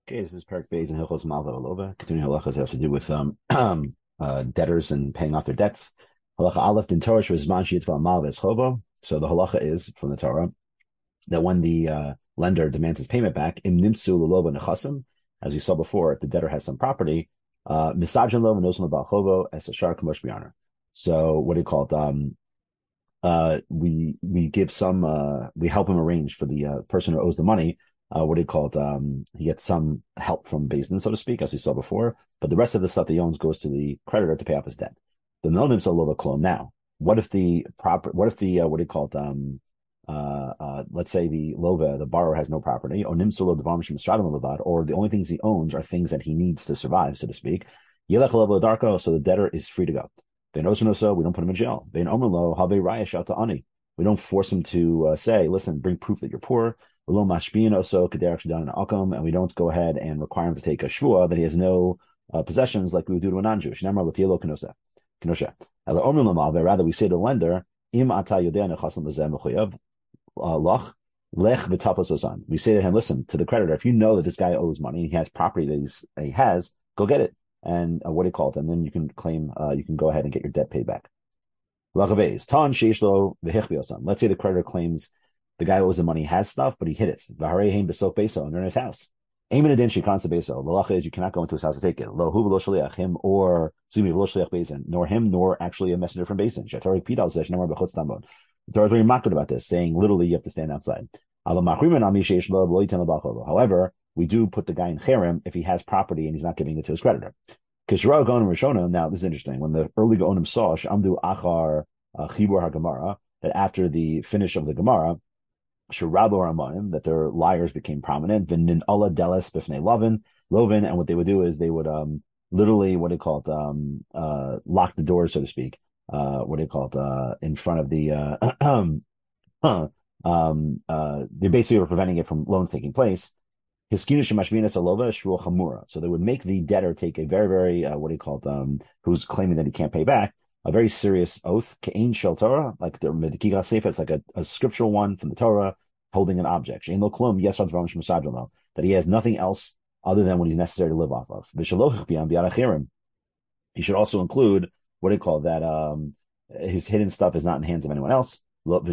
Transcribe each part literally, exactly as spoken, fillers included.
Okay, this is Parak Beis and Hilchos Malva Olova. Continuing halachas has to do with um, uh, debtors and paying off their debts. Halacha Aleph din Torah shvizman sheyitva malva es chobo. So the halacha is from the Torah that when the uh, lender demands his payment back, im nimsu lelova nechasim, as we saw before, if the debtor has some property, uh, misajin lo v'nosim lebal chobo es ashar kamosh b'yarner. So what do you call it? Um, uh, we we give some uh, we help him arrange for the uh, person who owes the money. Uh, what do you call it? Um, he gets some help from Beis Din, so to speak, as we saw before. But the rest of the stuff that he owns goes to the creditor to pay off his debt. The nonim salova klon. Now, what if the proper? What if the uh, what do you call it? Um, uh, uh, let's say the lova, the borrower, has no property, or nimsalo devam shemistradam levad, or the only things he owns are things that he needs to survive, so to speak. Yelech level darko, so the debtor is free to go. Ben Osanoso, we don't put him in jail. Ben Omerlo, Habe Raya Shata Ani. We don't force him to uh, say, listen, bring proof that you're poor. Below Mashbian also Kederach Shadan and Akam, and we don't go ahead and require him to take a shvua that he has no uh, possessions like we would do to a non-Jewish. Namar Latielo Kenosha. Kenosha. Ela Omerlo Malve, rather we say to the lender, Im Ata Yodea Nechasam Lazem Mechoyav Lach Lech V'Tafos Osan. We say to him, listen, to the creditor, if you know that this guy owes money and he has property that, he's, that he has, go get it. And uh, what do you call it? And then you can claim, uh, you can go ahead and get your debt paid back. Let's say the creditor claims the guy who owes the money has stuff, but he hid it. And they're in his house. The lacha is you cannot go into his house to take it. Him or nor him nor actually a messenger from Beis Din. The Torah is very maked about this, saying literally you have to stand outside. However, we do put the guy in cherem if he has property and he's not giving it to his creditor. Now, this is interesting. When the early Gaonim saw Shamdu Achar Chibur HaGemara, that after the finish of the Gemara, Shurabo Ramanim, that their liars became prominent, Vinin Allah Deles Bifnei Lovin, Lovin, and what they would do is they would um literally, what do you call it, um uh lock the doors, so to speak, uh what do you call it, uh in front of the uh um uh they basically were preventing it from loans taking place. So they would make the debtor take a very, very, uh, what do you call it, um, who's claiming that he can't pay back, a very serious oath, Ke'in Shel Torah, like the Medikika Sefer, it's like a, a scriptural one from the Torah, holding an object. That he has nothing else other than what he's necessary to live off of. He should also include, what do you call that, um, his hidden stuff is not in the hands of anyone else. He didn't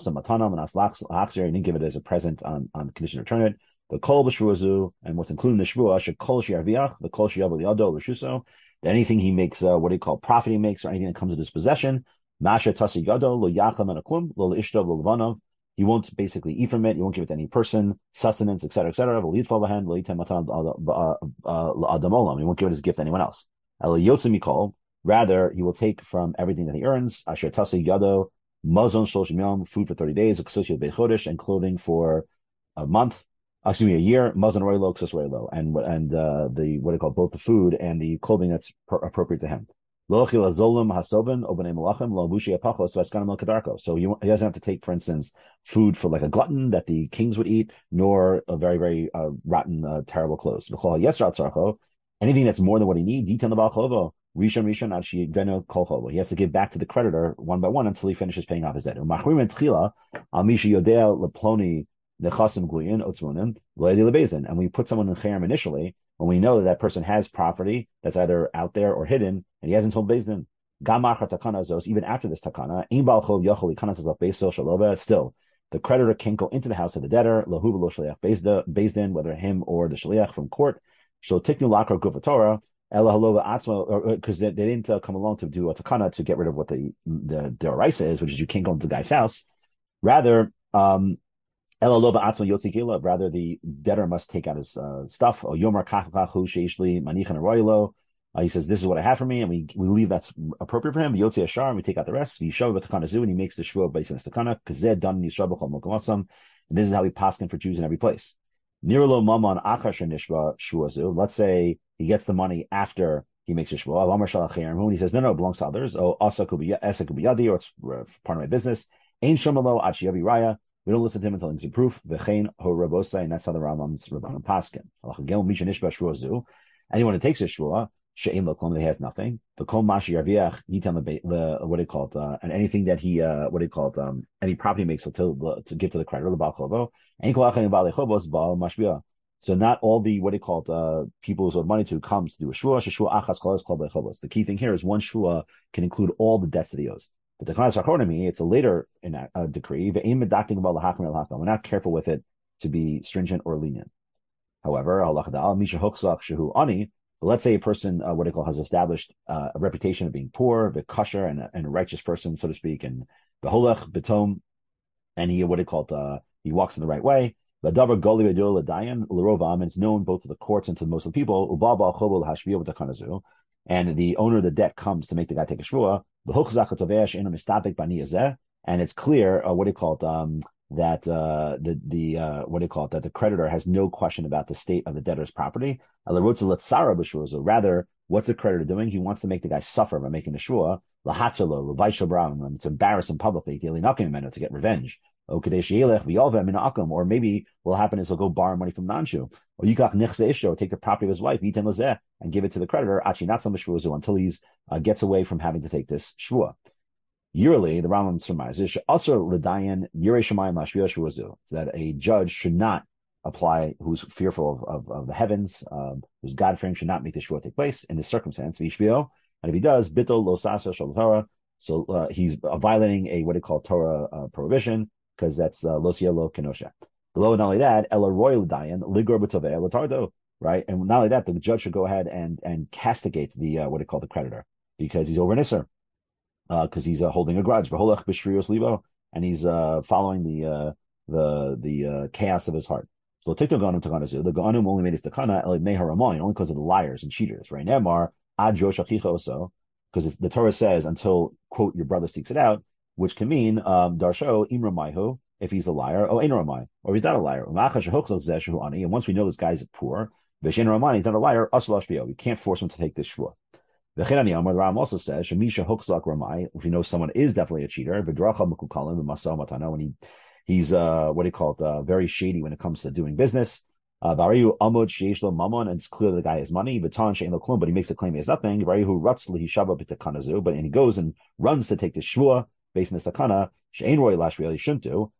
give it as a present on, on condition to return it. The kol b'shvuazu, and what's included in the shvua, shekol shi'arviach, the kol shi'yav l'yado l'shuso, that anything he makes, uh, what do you call profit he makes, or anything that comes into his possession, masha tasi yado lo yacham and aklum lo l'ishtav lo l'vanov, he won't basically eat from it, he won't give it to any person, sustenance, et cetera, et cetera. V'litfal v'hen l'yitem matan l'adamolam, he won't give it as a gift to anyone else. El yotzim mikol, rather he will take from everything that he earns, asher tasi yado, mazon shloshim yom, food for thirty days, uksosiyot beit chodesh, and clothing for a month. Excuse me, a year, mazon roilo, ksos roilo, and and uh, the what do you call it, both the food and the clothing that's per- appropriate to him. So he, he doesn't have to take, for instance, food for like a glutton that the kings would eat, nor a very very uh, rotten, uh, terrible clothes. Anything that's more than what he needs, he has to give back to the creditor one by one until he finishes paying off his debt. And we put someone in cherem initially when we know that that person has property that's either out there or hidden, and he hasn't told Beis Din. Even after this takana, still the creditor can't go into the house of the debtor, Beis Din, whether him or the shaliach from court. Because they, they didn't uh, come along to do a takana to get rid of what the the deraisa is, which is you can't go into the guy's house. Rather, um, rather, the debtor must take out his uh, stuff. Uh, he says, this is what I have for me, and we, we leave that's appropriate for him. And we take out the rest. And he makes the shvua based on the takana. And this is how we paskin for Jews in every place. Let's say he gets the money after he makes a shvua. He says, no, no, it belongs to others. Oh, asa could be, asa could be yadi, or it's part of my business. Ein shomalo ad shiyavi raya. We don't listen to him until he gives proof. V'chein ho rabosai, and that's how the Rambam's Rabbanan paskin. Anyone who takes a shvua, she'ein lo klum, he has nothing. The kol mashi yarviach, yitam the what do you call it, uh, and anything that he, uh, what do you call it, um, any property makes to to give to the creditor, the bal chobo. Ein kol achin bal chobos bal mashbiah. So not all the, what they call uh, people who owed money to comes to do a shvua. Shvua achas kolas klal b'chavos. The key thing here is one shvua can include all the debts that he owes. But the Kanas Harchonimi, it's a later in a, a decree. We're not careful with it to be stringent or lenient. However, let's say a person, uh, what they call, has established uh, a reputation of being poor, a kosher, and, and a righteous person, so to speak, and beholach betom, and he, what they call, uh, he walks in the right way. And it's known both to the courts and to most of the people. And the owner of the debt comes to make the guy take a shvua. And it's clear, uh, what do you call it, um, that uh, the the uh, what do you call it, that the creditor has no question about the state of the debtor's property. Rather, what's the creditor doing? He wants to make the guy suffer by making the shvua, to embarrass him publicly, to get revenge. Or maybe what will happen is he'll go borrow money from Nanshu. Or you got Nichse take the property of his wife, and give it to the creditor, until he uh, gets away from having to take this shvua. Yearly, the Rambam surmises also l'dayan yirei shemayim lashvia shvuazu, that a judge should not apply, who's fearful of, of, of the heavens, um, who's God-fearing, should not make the shvua take place in this circumstance. V'ishvio, and if he does, bitol lo sasa shel Torah, so uh, he's uh, violating a what they call Torah uh, prohibition, because that's uh, lo sielo kenosha. Below, not only that, ela roy l'dayan ligor b'tovei l'tardo, right? And not only that, the judge should go ahead and and castigate the uh, what they call the creditor, because he's over nisser. Because uh, he's uh, holding a grudge, and he's uh, following the uh, the the uh, chaos of his heart. So the Gaonim only made this takana only because of the liars and cheaters, right? Nemar ad also, because the Torah says until quote your brother seeks it out, which can mean um, darsho imramaihu if he's a liar, or einramai, or he's not a liar. And once we know this guy's poor, he's not a liar. We can't force him to take this shvua. The Ram also says, if you know someone is definitely a cheater, when he, he's, uh, what do you call it, uh, very shady when it comes to doing business. Uh, and it's clear the guy has money, but he makes a claim he has nothing. But and he goes and runs to take the shvua based on this takana, he shouldn't do.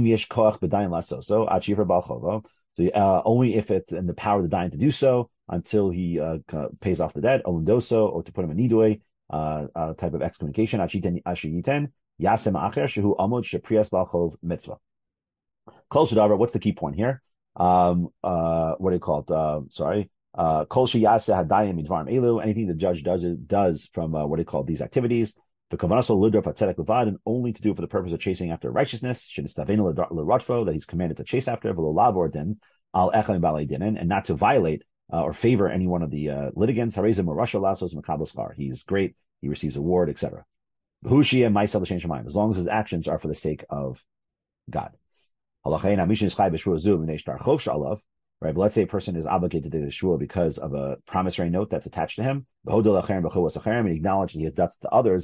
So, uh, only if it's in the power of the dying to do so, until he uh, pays off the debt, olundoso, or to put him in nidui, uh, uh, type of excommunication, achiten ashiyiten, yasem acher shehu amod sheprias balchov mitzvah. Kol shadavar, what's the key point here? Um, uh, what do you call it? Uh, sorry. Uh, kol sheyase hadayim midvarim elu, anything the judge does, it does from, uh, what do you call it, these activities. The kavanaso lidor fatzedek levad, and only to do it for the purpose of chasing after righteousness, shenistavenu l'rotfo, that he's commanded to chase after, v'lo lavor din, al echem balei dinin, and not to violate Uh, or favor any one of the uh, litigants. He's great. He receives a award, et cetera. As long as his actions are for the sake of God. Right, but let's say a person is obligated to do the shvua because of a promissory note that's attached to him. And he acknowledged he has debts to others.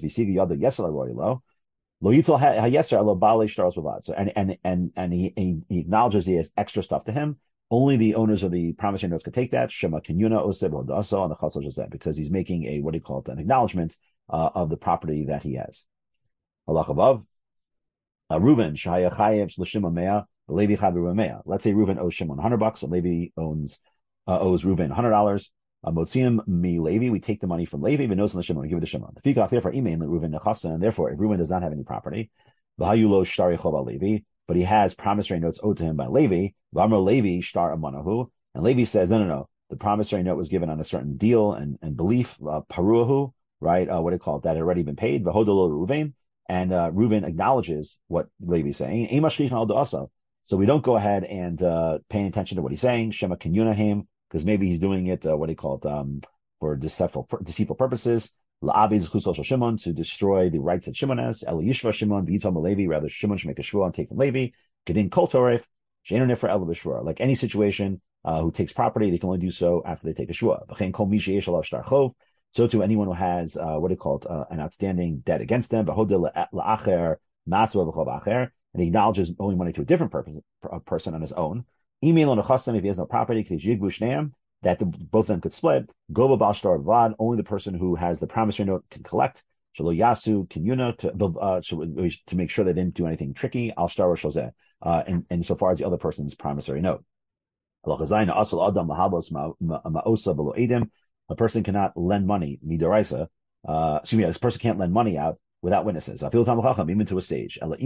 So and and and and he, he, he acknowledges he has extra stuff to him. Only the owners of the promissory notes could take that. Shema Kenyuna Oseb Hodaso on the Chasal Joseph, because he's making a, what do you call it, an acknowledgement uh, of the property that he has. Allah above. Reuben, Shahaya Chayev Shloshim Mea, Levi Chad Reuben Mea. Let's say Reuben owes Shimon one hundred bucks, and Levi owns, uh, owes Reuben one hundred dollars. Motziim mi Levi, we take the money from Levi, but knows on the Shimon, we give it to Shimon. The Fikach, therefore, Imein Reuben Nechasa, and therefore, if Reuben does not have any property, V'hayulo Shtari Chova Levi, but he has promissory notes owed to him by Levi. V'amro Levi shtar amanahu, and Levi says, no, no, no. The promissory note was given on a certain deal and, and belief, uh, paruahu, right? Uh, what do you call it? That had already been paid. V'hodolo Reuven, and uh, Reuven acknowledges what Levi's saying. So we don't go ahead and uh, pay attention to what he's saying. Shema Kenyunahim, because maybe he's doing it. Uh, what do you call it? Um, for deceitful, deceitful purposes. La'abiz chusol shel Shimon, to destroy the rights that Shimon has. Eli yishva Shimon v'yitom Levi, rather Shimon should make a shvua and take from Levi. Gedin kol toref she'enu nifra ela b'shvua. Like any situation, uh, who takes property, they can only do so after they take a shvua. V'chein kol mi sheyesh alav shtar chov. So to anyone who has uh, what do you call it, uh, an outstanding debt against them. V'hodeh la'acher matzva v'chov acher, and he acknowledges owing money to a different purpose, a person on his own. Email on if he has no property, that the, both of them could split. Gova bal shtar vad, only the person who has the promissory note can collect. Shalo yasu kinyuna, to uh, to, to make sure they didn't do anything tricky. Al shtar shozeh, uh and and so far as the other person's promissory note. A person cannot lend money, midoraisa. Uh, excuse me, this person can't lend money out without witnesses. Even to a stage. Only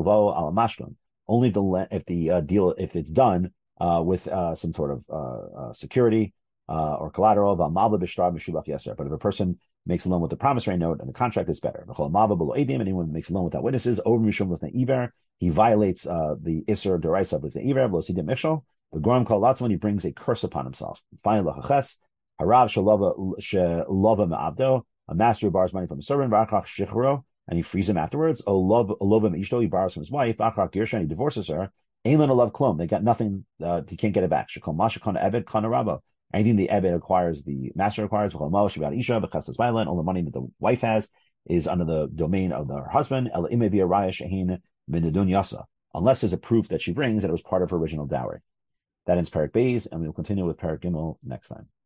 if the if the uh, deal if it's done uh, with uh, some sort of uh, uh, security uh, or collateral. But if a person makes a loan with a promissory note and the contract is better. Anyone makes a loan without witnesses, over he violates uh, the Isser Deraisa of the Iver, the Goram Kol Latzman, he brings a curse upon himself. Finally, Lachaches, Harav Shalova Ma'avdo, a master who borrows money from a servant, Barakach Shichro, and he frees him afterwards. Olova Ishto, he borrows from his wife, Barakach Girsha, he divorces her. Amen Olav Klom, they got nothing, uh, he can't get it back. Shekol Mashakon Ebed Kanarabo. Anything the Ebed acquires, the master acquires, all the money that the wife has is under the domain of her husband, unless there's a proof that she brings that it was part of her original dowry. That ends Parak Beis, and we will continue with Parak Gimel next time.